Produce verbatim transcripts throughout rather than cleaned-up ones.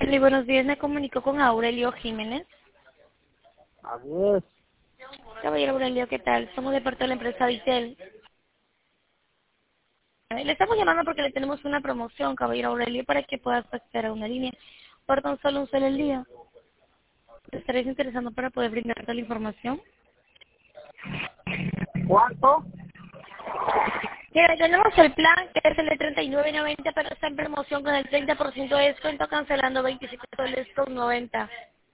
Sí, buenos días, me comunico con Aurelio Jiménez. Así es. Caballero Aurelio, ¿qué tal? Somos de parte de la empresa Vitel. Le estamos llamando porque le tenemos una promoción, caballero Aurelio, para que puedas acceder a una línea por tan solo un solo el día. ¿Te estarías interesando para poder brindarte la información? ¿Cuánto? Mira, tenemos el plan que es el de treinta y nueve noventa, pero está en promoción con el treinta por ciento de descuento, cancelando veintisiete soles con noventa.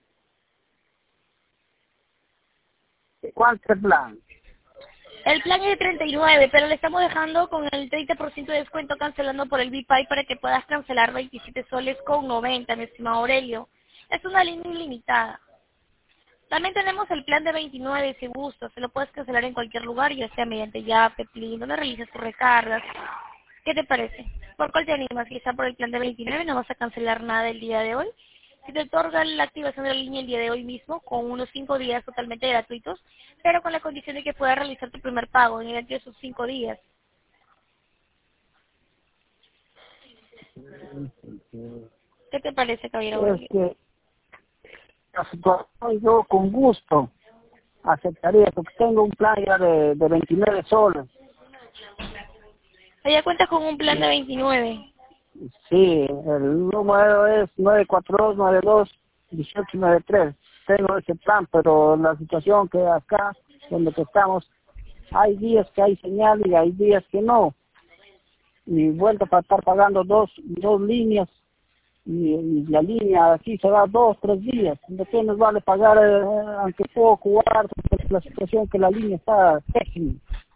¿Cuánto es el plan? El plan es de treinta y nueve, pero le estamos dejando con el treinta por ciento de descuento cancelando por el BPay para que puedas cancelar veintisiete soles con noventa, mi estimado Aurelio. Es una línea ilimitada. También tenemos el plan de veintinueve, si gustas. Se lo puedes cancelar en cualquier lugar, ya sea mediante Yape, Plin, donde realizas tus recargas. ¿Qué te parece? ¿Por cuál te animas? Quizá por el plan de veintinueve no vas a cancelar nada el día de hoy. Si te otorga la activación de la línea el día de hoy mismo, con unos cinco días totalmente gratuitos, pero con la condición de que puedas realizar tu primer pago en dentro de esos cinco días. ¿Qué te parece, caballero Es Aurelio? que la situación yo con gusto aceptaría, porque tengo un plan ya de, de veintinueve soles. Ella cuenta con un plan de veintinueve. Sí, el número es nueve cuatro dos nueve dos uno ocho nueve tres. Tengo ese plan, pero la situación que acá, donde que estamos, hay días que hay señal y hay días que no. Y vuelto para estar pagando dos, dos líneas. Y, y la línea aquí se va dos, tres días. ¿De qué nos vale pagar, eh, aunque puedo jugar, porque la situación que la línea está pésima,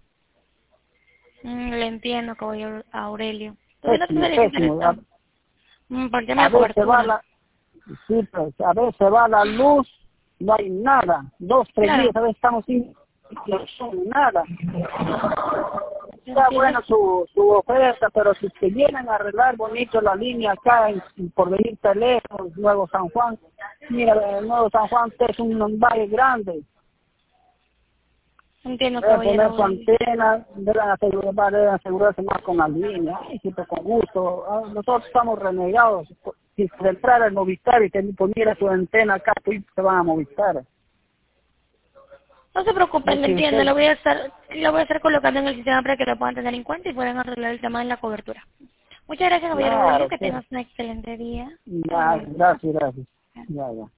Mm, le entiendo, caballero Aurelio. ¿Todavía no te pésimo, estarías pésimo. A, interesado? Mm, por el tema a de veces va cobertura. la, sí, pues, a veces va la luz, no hay nada. Dos, tres Claro, días, a veces estamos sin sin nada. Está entiendo. buena su, su oferta, pero si te vienen a arreglar bonito la línea acá en, en Porvenir Teléfonos, Nuevo San Juan, mira, el Nuevo San Juan es un, un valle grande, Entiendo, deben caballero poner su Aurelio. antena, deben, asegurar, deben asegurarse más con la línea, y siempre con gusto. Ah, nosotros estamos renegados, si se entrara el Movistar y te poniera su antena acá, pues se van a Movistar. No se preocupen, Es le que entiendo. Lo usted, voy a estar, lo voy a estar colocando en el sistema para que lo puedan tener en cuenta y puedan arreglar el tema de la cobertura. Muchas gracias, caballero Aurelio. claro, Que que, tengas un excelente día. Hasta ya, luego. gracias, gracias. Ya, ya.